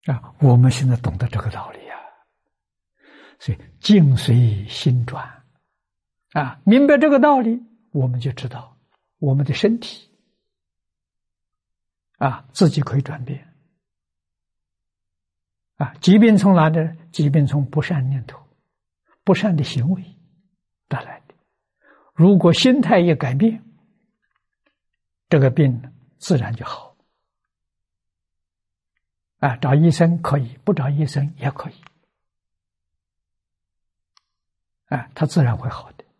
我们现在懂得这个道理所以境随心转明白这个道理，我们就知道我们的身体自己可以转变疾病从哪里？疾病从不善念头、不善的行为带来的。如果心态一改变，这个病自然就好找医生可以，不找医生也可以它自然会好的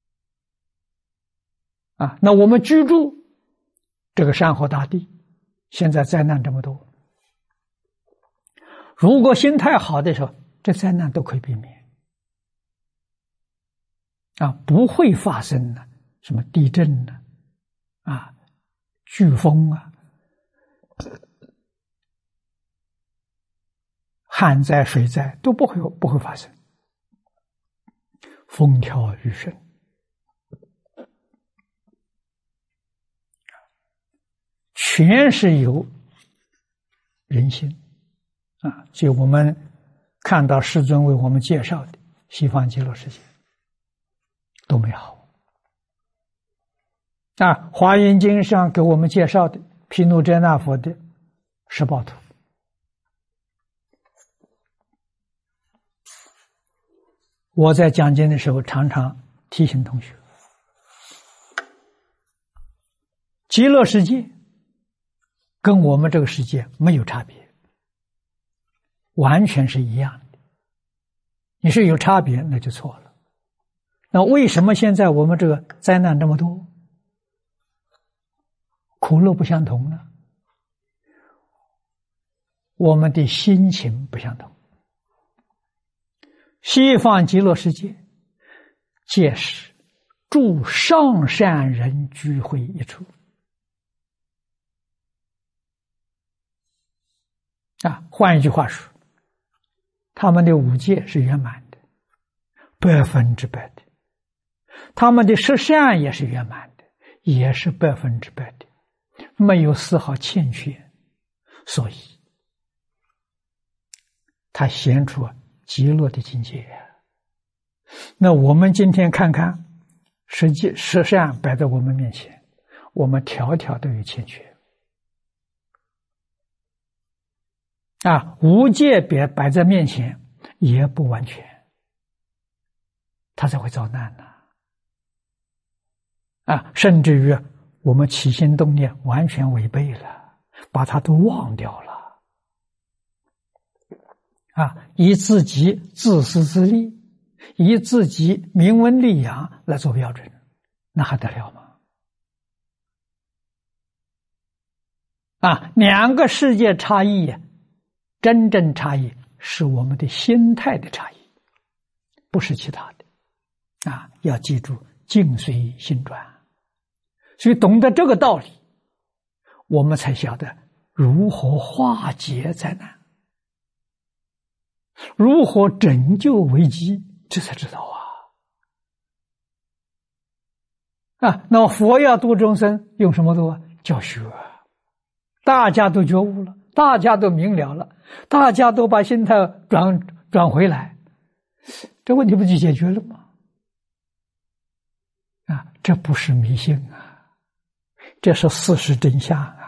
那我们居住这个山河大地，现在灾难这么多，如果心态好的时候，这灾难都可以避免不会发生什么地震飓风旱灾、水灾都不会发生，风调雨顺全是由人心所以我们看到世尊为我们介绍的西方极乐世界都美好华严经上给我们介绍的毗卢遮那佛的十报图，我在讲经的时候常常提醒同学，极乐世界跟我们这个世界没有差别，完全是一样的。你是有差别那就错了。那为什么现在我们这个灾难这么多，苦乐不相同呢？我们的心情不相同。西方极乐世界皆是诸上善人聚会一处换一句话说，他们的五戒是圆满的，100%的，他们的十善也是圆满的，也是100%的，没有丝毫欠缺，所以他显出极乐的境界。那我们今天看看十善摆在我们面前，我们条条都有欠缺无戒摆在面前也不完全，他才会遭难甚至于我们起心动念完全违背了，把它都忘掉了以自己自私自利，以自己名闻利养来做标准，那还得了吗？两个世界差异，真正差异是我们的心态的差异，不是其他的要记住境随心转。所以懂得这个道理，我们才晓得如何化解灾难，如何拯救危机，这才知道那么佛要度众生用什么度教学大家都觉悟了，大家都明了了，大家都把心态转回来，这问题不就解决了吗？这不是迷信这是事实真相